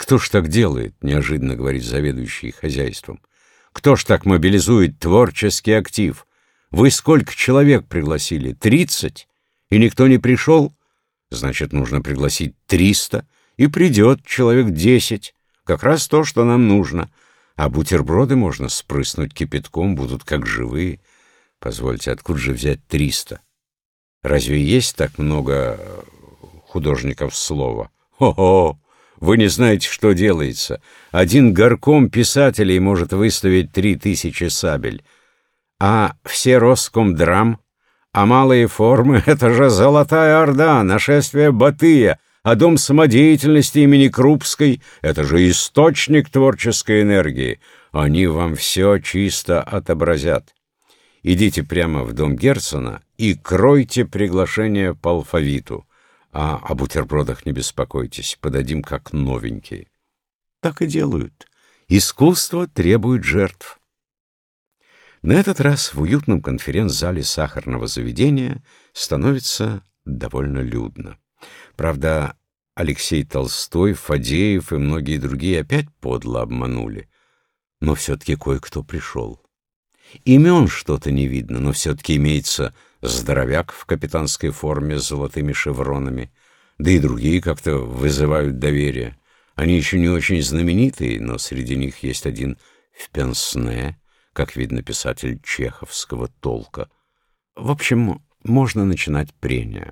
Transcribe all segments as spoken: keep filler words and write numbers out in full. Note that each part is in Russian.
Кто ж так делает, неожиданно говорит заведующий хозяйством. Кто ж так мобилизует творческий актив? Вы сколько человек пригласили? Тридцать? И никто не пришел? Значит, нужно пригласить триста, и придет человек десять. Как раз то, что нам нужно. А бутерброды можно спрыснуть кипятком, будут как живые. Позвольте, откуда же взять триста? Разве есть так много художников слова? Хо-хо! Вы не знаете, что делается. Один горком писателей может выставить три тысячи сабель. А все Роскомдрам, а малые формы — это же Золотая Орда, нашествие Батыя, а Дом самодеятельности имени Крупской — это же источник творческой энергии. Они вам все чисто отобразят. Идите прямо в дом Герцена и кройте приглашение по алфавиту. А о бутербродах не беспокойтесь, подадим как новенькие. Так и делают. Искусство требует жертв. На этот раз в уютном конференц-зале сахарного заведения становится довольно людно. Правда, Алексей Толстой, Фадеев и многие другие опять подло обманули. Но все-таки кое-кто пришел. Имен что-то не видно, но все-таки имеется здоровяк в капитанской форме с золотыми шевронами, да и другие как-то вызывают доверие. Они еще не очень знаменитые, но среди них есть один в пенсне, как видно, писатель чеховского толка. В общем, можно начинать прения.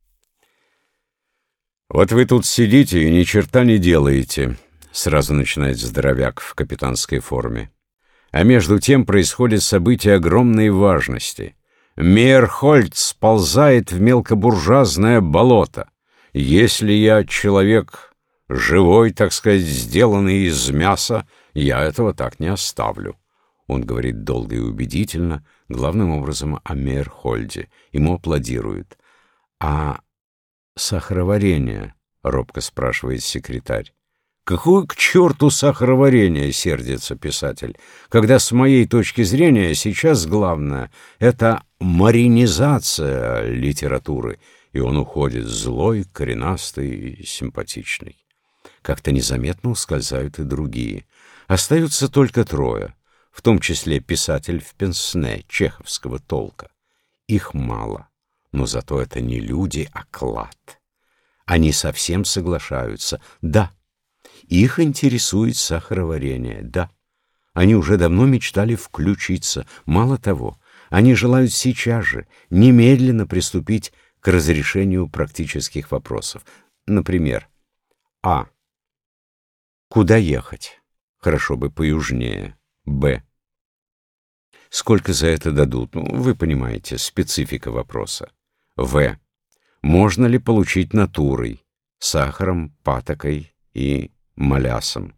«Вот вы тут сидите и ни черта не делаете», — сразу начинает здоровяк в капитанской форме. «А между тем происходят события огромной важности. Мейерхольд сползает в мелкобуржуазное болото. Если я человек живой, так сказать, сделанный из мяса, я этого так не оставлю». Он говорит долго и убедительно, главным образом о Мейерхольде. Ему аплодируют. «А сахароварение?» — робко спрашивает секретарь. «Какое к черту сахароварение?» — сердится писатель. «Когда с моей точки зрения сейчас главное — это маринизация литературы». И он уходит злой, коренастый и симпатичный. Как-то незаметно ускользают и другие. Остаются только трое, в том числе писатель в пенсне чеховского толка. Их мало, но зато это не люди, а клад. Они совсем соглашаются. Да, их интересует сахароварение, да. Они уже давно мечтали включиться. Мало того, они желают сейчас же, немедленно приступить к разрешению практических вопросов. Например, А. Куда ехать? Хорошо бы поюжнее. Б. Сколько за это дадут? Ну, вы понимаете, специфика вопроса. В. Можно ли получить натурой, сахаром, патокой и молясом?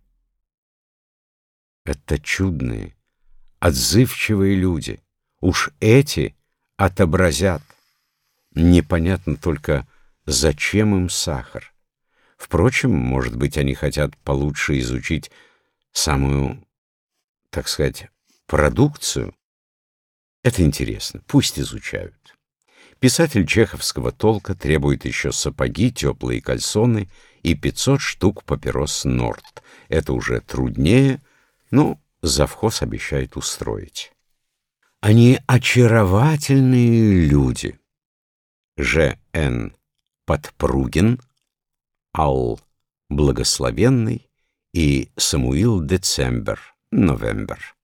Это чудные, отзывчивые люди. Уж эти отобразят. Непонятно только, зачем им сахар. Впрочем, может быть, они хотят получше изучить самую, так сказать, продукцию. Это интересно, пусть изучают. Писатель чеховского толка требует еще сапоги, теплые кальсоны и пятьсот штук папирос Норд. Это уже труднее, но завхоз обещает устроить. Они очаровательные люди. Ж Н Подпругин, Ал Благословенный и Самуил Децембер, Новембер.